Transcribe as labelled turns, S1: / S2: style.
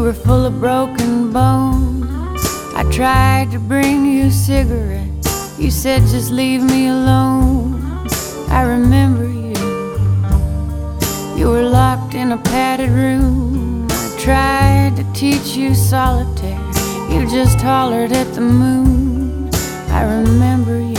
S1: were full of broken bones. I tried to bring you cigarettes. You said just leave me alone. I remember you. You were locked in a padded room. I tried to teach you solitaire. You just hollered at the moon. I remember you.